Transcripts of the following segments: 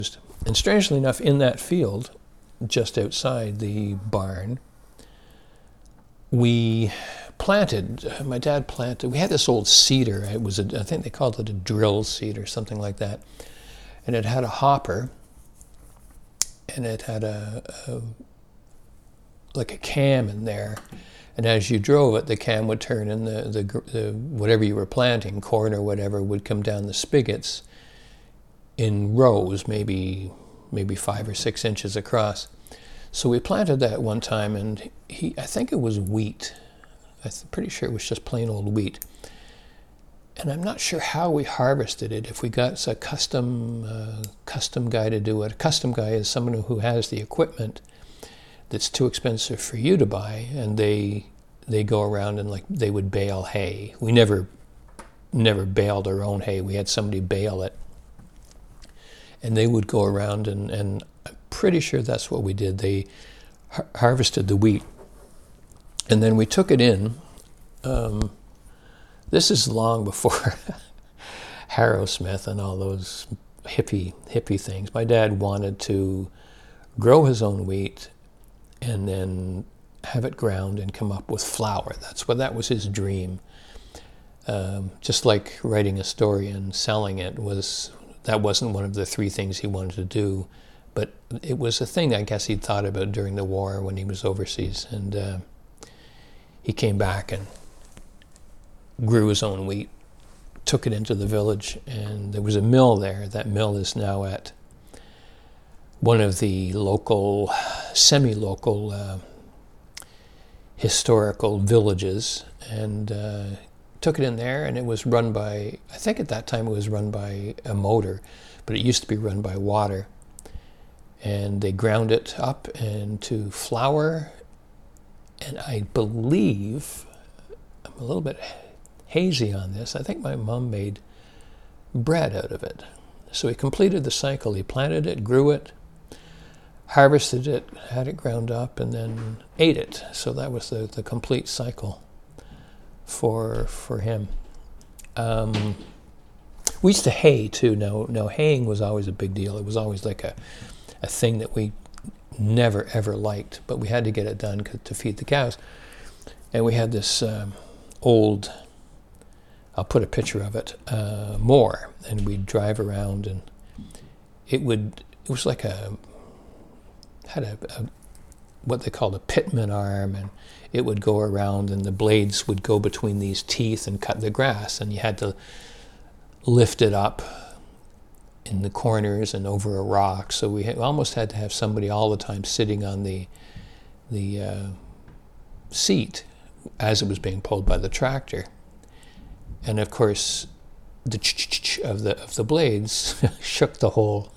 And strangely enough, in that field, just outside the barn, my dad planted, we had this old cedar. I think they called it a drill seed or something like that. And it had a hopper, and it had like a cam in there. And as you drove it, the cam would turn, and the whatever you were planting, corn or whatever, would come down the spigots in rows, maybe 5 or 6 inches across. So we planted that one time, and I think it was wheat. I'm pretty sure it was just plain old wheat. And I'm not sure how we harvested it. If we got a custom guy to do it. A custom guy is someone who has the equipment that's too expensive for you to buy, and they go around and they would bale hay. We never baled our own hay. We had somebody bale it. And they would go around, and I'm pretty sure that's what we did. They harvested the wheat, and then we took it in. This is long before Harrow Smith and all those hippie things. My dad wanted to grow his own wheat and then have it ground and come up with flour. That was his dream. Just like writing a story and selling it that wasn't one of the 3 things he wanted to do, but it was a thing I guess he'd thought about during the war when he was overseas. And he came back and grew his own wheat, took it into the village, and there was a mill there. That mill is now at one of the local, semi-local historical villages, and took it in there, and it was run by, I think at that time it was run by a motor, but it used to be run by water. And they ground it up into flour, and I believe, I'm a little bit hazy on this, I think my mom made bread out of it. So he completed the cycle. He planted it, grew it, harvested it, had it ground up, and then ate it. So that was the complete cycle for him. We used to hay too. Now haying was always a big deal. It was always like a thing that we never ever liked, but we had to get it done to feed the cows. And we had this old, I'll put a picture of it, mower, and we'd drive around, and it was like had a what they called a pitman arm, and it would go around, and the blades would go between these teeth and cut the grass, and you had to lift it up in the corners and over a rock. So we almost had to have somebody all the time sitting on the seat as it was being pulled by the tractor. And of course, the of the blades shook the whole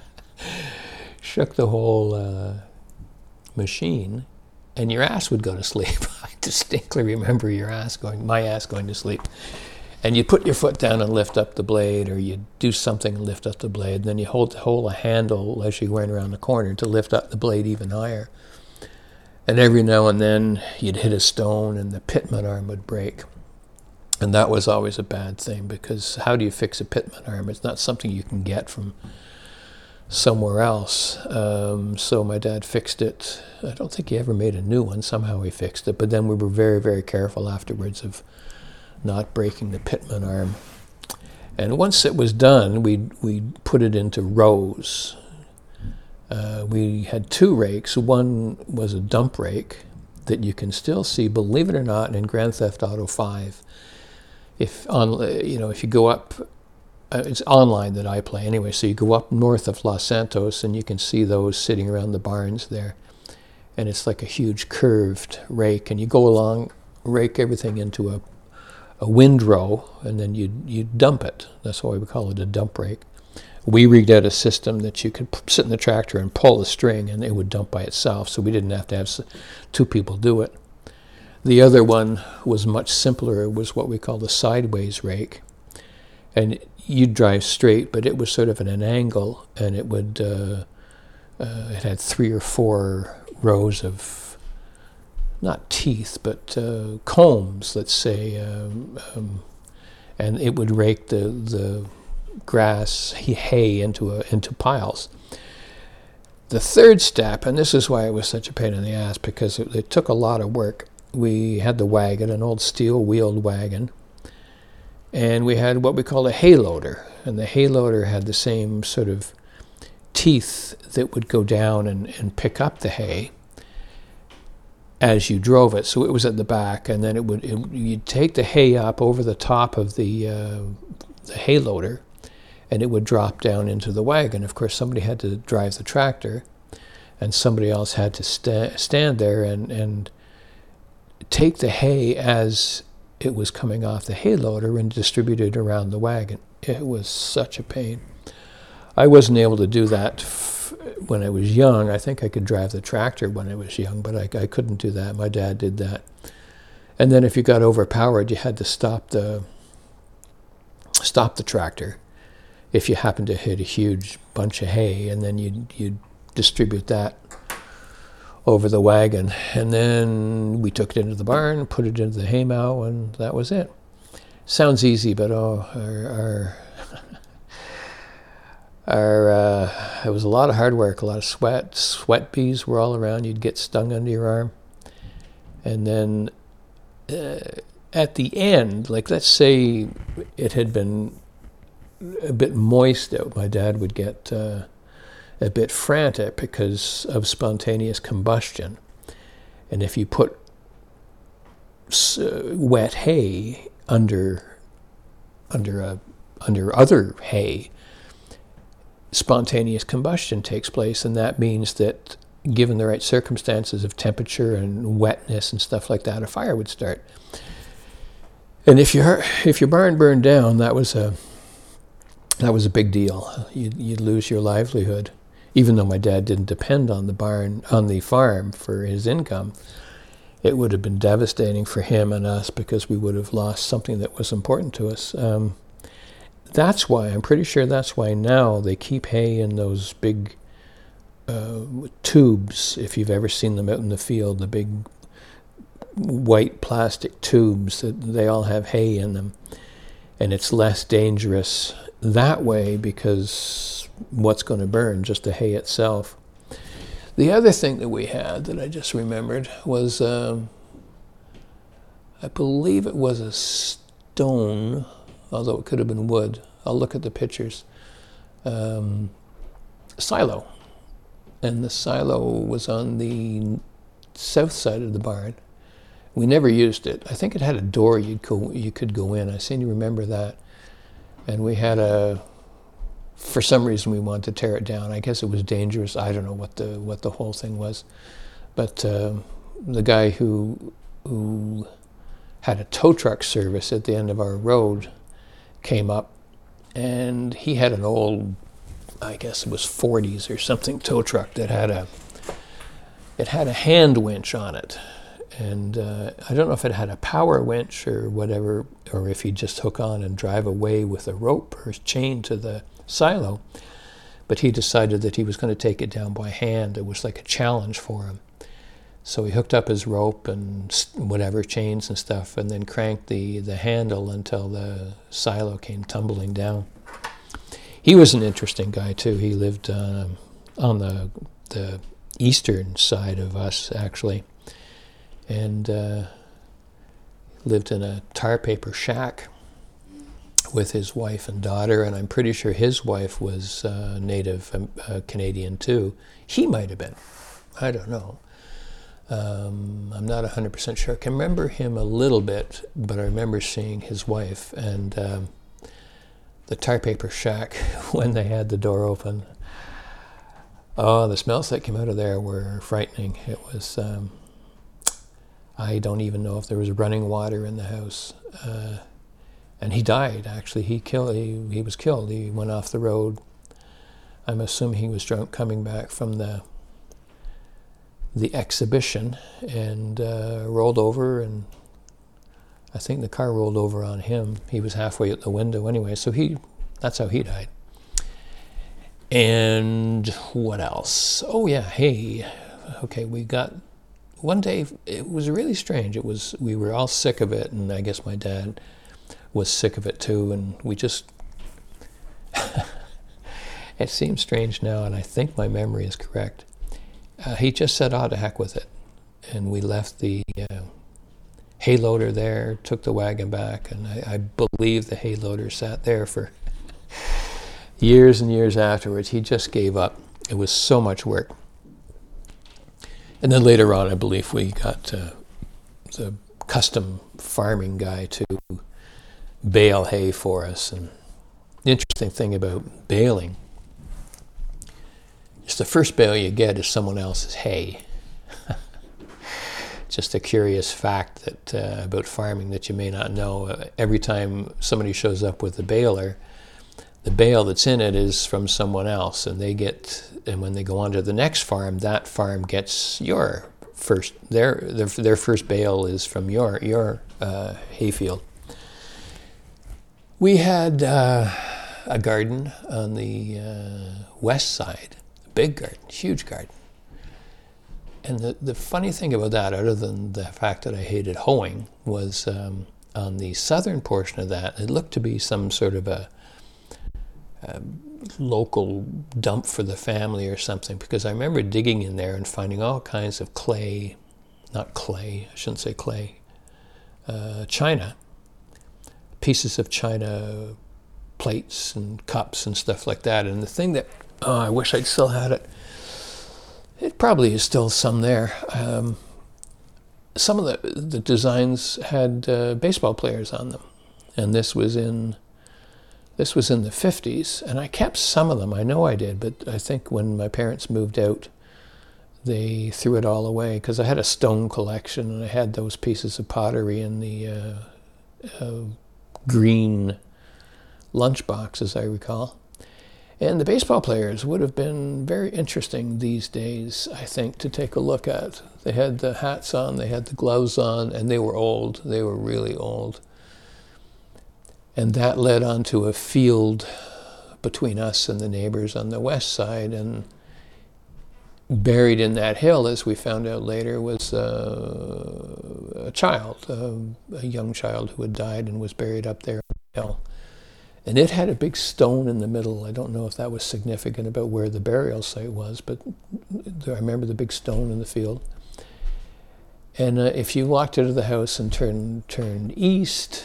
machine, and your ass would go to sleep. I distinctly remember my ass going to sleep. And you put your foot down and lift up the blade, or you do something and lift up the blade, and then you hold a handle as you went around the corner to lift up the blade even higher. And every now and then you'd hit a stone and the pitman arm would break. And that was always a bad thing, because how do you fix a pitman arm? It's not something you can get from somewhere else. So my dad fixed it. I don't think he ever made a new one. Somehow he fixed it. But then we were very, very careful afterwards of not breaking the pitman arm. And once it was done, we'd put it into rows. We had 2 rakes. One was a dump rake that you can still see, believe it or not, in Grand Theft Auto 5. If you go up, it's online that I play anyway, so you go up north of Los Santos and you can see those sitting around the barns there. And it's like a huge curved rake, and you go along, rake everything into a windrow, and then you dump it. That's why we call it a dump rake. We rigged out a system that you could sit in the tractor and pull the string, and it would dump by itself, so we didn't have to have 2 people do it. The other one was much simpler. It was what we call the sideways rake. And you'd drive straight, but it was sort of at an angle, and it would it had 3 or 4 rows of, not teeth, but combs, let's say, and it would rake the grass, hay into piles. The third step, and this is why it was such a pain in the ass, because it took a lot of work. We had the wagon, an old steel-wheeled wagon, and we had what we called a hay loader. And the hay loader had the same sort of teeth that would go down and pick up the hay as you drove it. So it was at the back, and then you'd take the hay up over the top of the hay loader, and it would drop down into the wagon. Of course, somebody had to drive the tractor, and somebody else had to stand there and take the hay as it was coming off the hay loader and distribute it around the wagon. It was such a pain. I wasn't able to do that when I was young. I think I could drive the tractor when I was young, but I couldn't do that. My dad did that. And then if you got overpowered, you had to stop the tractor if you happened to hit a huge bunch of hay, and then you'd distribute that over the wagon. And then we took it into the barn, put it into the haymow, and that was it. Sounds easy, but it was a lot of hard work, a lot of sweat. Sweat bees were all around. You'd get stung under your arm. And then at the end, like let's say it had been a bit moist out, my dad would get a bit frantic because of spontaneous combustion. And if you put wet hay under other hay, spontaneous combustion takes place, and that means that given the right circumstances of temperature and wetness and stuff like that, a fire would start. And if your barn burned down, that was a big deal. You'd lose your livelihood. Even though my dad didn't depend on the farm for his income, it would have been devastating for him and us because we would have lost something that was important to us. That's why, I'm pretty sure that's why now they keep hay in those big tubes, if you've ever seen them out in the field, the big white plastic tubes, they all have hay in them. And it's less dangerous that way because what's going to burn? Just the hay itself. The other thing that we had that I just remembered was, I believe it was a stone, although it could have been wood. I'll look at the pictures. Silo. And the silo was on the south side of the barn. We never used it. I think it had a door you could go in. I seem to remember that. And we had for some reason we wanted to tear it down. I guess it was dangerous. I don't know what the whole thing was. But the guy who had a tow truck service at the end of our road came up, and he had an old, I guess it was 40s or something, tow truck that had a hand winch on it. And I don't know if it had a power winch or whatever, or if he'd just hook on and drive away with a rope or chain to the silo. But he decided that he was going to take it down by hand. It was like a challenge for him. So he hooked up his rope and whatever, chains and stuff, and then cranked the handle until the silo came tumbling down. He was an interesting guy, too. He lived on the eastern side of us, actually, and lived in a tar paper shack with his wife and daughter, and I'm pretty sure his wife was Native Canadian, too. He might have been. I don't know. I'm not 100% sure. I can remember him a little bit, but I remember seeing his wife and the tar paper shack when they had the door open. Oh, the smells that came out of there were frightening. It was, I don't even know if there was running water in the house. And he died, actually. He was killed. He went off the road. I'm assuming he was drunk coming back from the exhibition and rolled over, and I think the car rolled over on him. He was halfway out the window anyway, so that's how he died. And what else? Oh yeah, hey, okay, we got, one day, it was really strange. We were all sick of it, and I guess my dad was sick of it too, and we just It seems strange now, and I think my memory is correct. He just said, "Oh, to heck with it," and we left the hay loader there, took the wagon back, and I believe the hay loader sat there for years and years afterwards. He just gave up. It was so much work. And then later on, I believe we got the custom farming guy to bale hay for us. And the interesting thing about baling is the first bale you get is someone else's hay. Just a curious fact that about farming that you may not know. Every time somebody shows up with a baler, the bale that's in it is from someone else, and when they go on to the next farm, that farm gets your first. Their first bale is from your hayfield. We had a garden on the west side, a big garden, huge garden. And the funny thing about that, other than the fact that I hated hoeing, was on the southern portion of that, it looked to be some sort of a local dump for the family or something, because I remember digging in there and finding all kinds of china, pieces of china, plates and cups and stuff like that. And the thing that, I wish I'd still had it. It probably is still some there. Some of the designs had baseball players on them, and this was in the 50s, and I kept some of them. I know I did, but I think when my parents moved out, they threw it all away, because I had a stone collection, and I had those pieces of pottery in the green lunchbox, as I recall. And the baseball players would have been very interesting these days, I think, to take a look at. They had the hats on, they had the gloves on, and they were old. They were really old. And that led onto a field between us and the neighbors on the west side. And buried in that hill, as we found out later, was a child, a young child who had died and was buried up there on the hill. And it had a big stone in the middle. I don't know if that was significant about where the burial site was, but I remember the big stone in the field. And if you walked out of the house and turned east,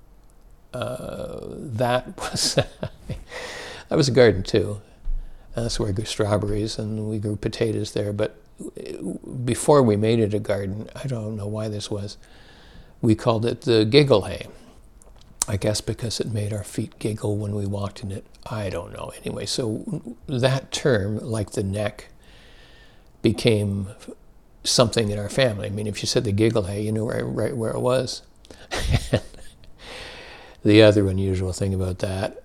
that was a garden too. That's where I grew strawberries, and we grew potatoes there. But before we made it a garden, I don't know why this was, we called it the giggle hay. I guess because it made our feet giggle when we walked in it. I don't know. Anyway, so that term, like the neck, became something in our family. I mean, if you said the giggle hay, you knew right where it was. The other unusual thing about that,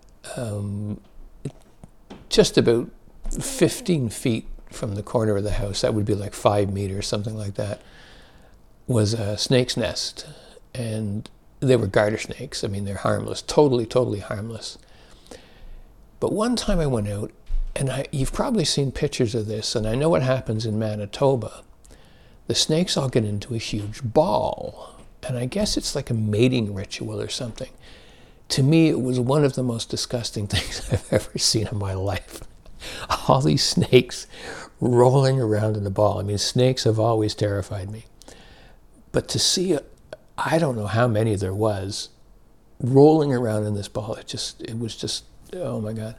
just about 15 feet from the corner of the house, that would be like 5 meters, something like that, was a snake's nest. And they were garter snakes. I mean, they're harmless, totally harmless. But one time I went out, and you've probably seen pictures of this, and I know what happens in Manitoba. The snakes all get into a huge ball, and I guess it's like a mating ritual or something. To me, it was one of the most disgusting things I've ever seen in my life. All these snakes rolling around in a ball. I mean, snakes have always terrified me. But to see I don't know how many there was, rolling around in this ball. It was just, oh my God.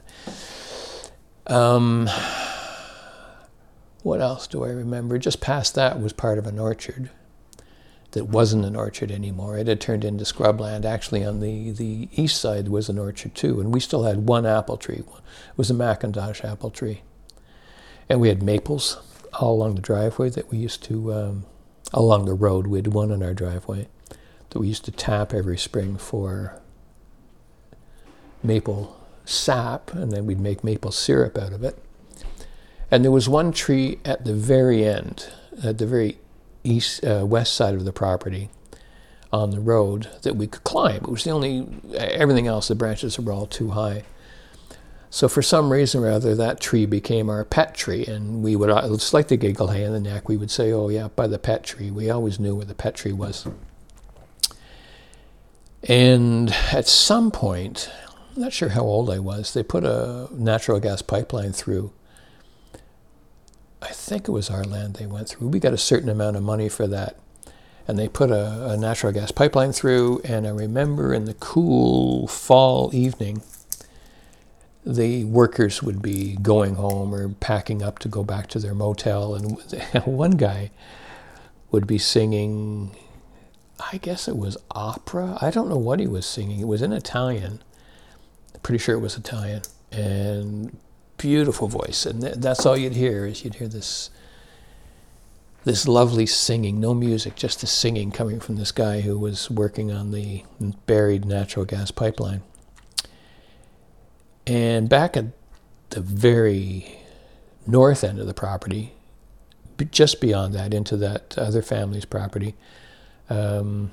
What else do I remember? Just past that was part of an orchard that wasn't an orchard anymore. It had turned into scrubland. Actually, on the east side was an orchard too, and we still had one apple tree. It was a Macintosh apple tree. And we had maples all along the driveway that we used to, along the road. We had one on our driveway that we used to tap every spring for maple sap, and then we'd make maple syrup out of it. And there was one tree at the very end, at the very west side of the property on the road that we could climb. It was the only, everything else, the branches were all too high. So for some reason or other, that tree became our pet tree, and we would, it's like the giggle hay in the neck, we would say, oh yeah, by the pet tree. We always knew where the pet tree was. And at some point, I'm not sure how old I was. They put a natural gas pipeline through. I think it was our land they went through. We got a certain amount of money for that. And they put a natural gas pipeline through, and I remember in the cool fall evening, the workers would be going home or packing up to go back to their motel, and one guy would be singing, I guess it was opera. I don't know what he was singing. It was in Italian. Pretty sure it was Italian. And beautiful voice. And that's all you'd hear, is you'd hear this lovely singing, no music, just the singing coming from this guy who was working on the buried natural gas pipeline. And back at the very north end of the property, just beyond that, into that other family's property, they'd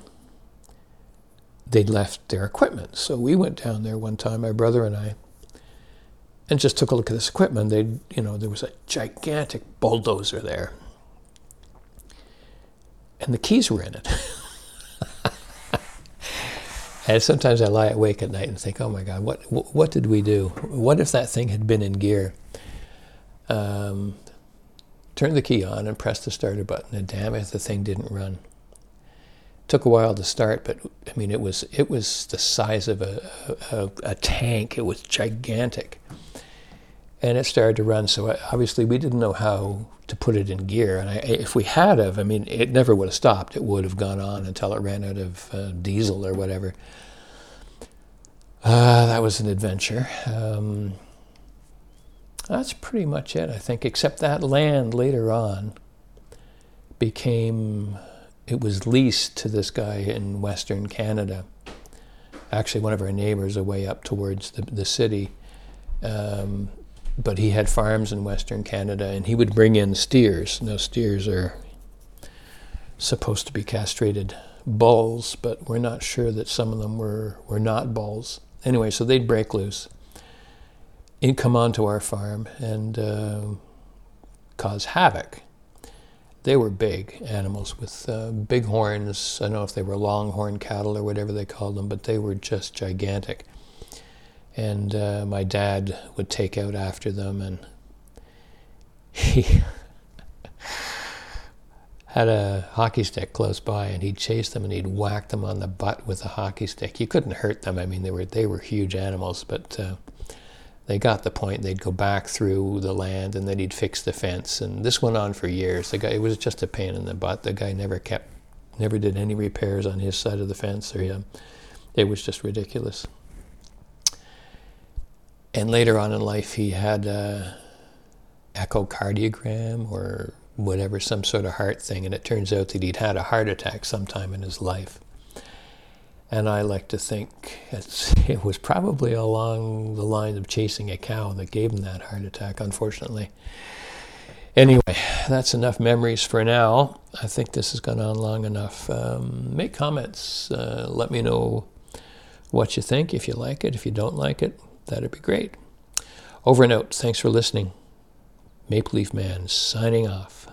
left their equipment. So we went down there one time, my brother and I, and just took a look at this equipment. There was a gigantic bulldozer there. And the keys were in it. And sometimes I lie awake at night and think, oh my God, what did we do? What if that thing had been in gear? Turned the key on and pressed the starter button, and damn it, the thing didn't run. Took a while to start, but I mean, it was the size of a tank. It was gigantic. And it started to run, so obviously we didn't know how to put it in gear. And if we had have, I mean, it never would have stopped. It would have gone on until it ran out of diesel or whatever. That was an adventure. That's pretty much it, I think, except that land later on it was leased to this guy in Western Canada. Actually, one of our neighbors away up towards the city. But he had farms in Western Canada, and he would bring in steers. Now, steers are supposed to be castrated bulls, but we're not sure that some of them were not bulls. Anyway, so they'd break loose and come onto our farm and cause havoc. They were big animals with big horns. I don't know if they were longhorn cattle or whatever they called them, but they were just gigantic. And my dad would take out after them, and he had a hockey stick close by, and he'd chase them and he'd whack them on the butt with a hockey stick. You couldn't hurt them. I mean, they were huge animals, but they got the point. They'd go back through the land, and then he'd fix the fence. And this went on for years. It was just a pain in the butt. The guy never did any repairs on his side of the fence, or him. It was just ridiculous. And later on in life, he had an echocardiogram or whatever, some sort of heart thing, and it turns out that he'd had a heart attack sometime in his life. And I like to think it was probably along the line of chasing a cow that gave him that heart attack, unfortunately. Anyway, that's enough memories for now. I think this has gone on long enough. Make comments. Let me know what you think, if you like it. If you don't like it, that'd be great. Over and out. Thanks for listening. Maple Leaf Man signing off.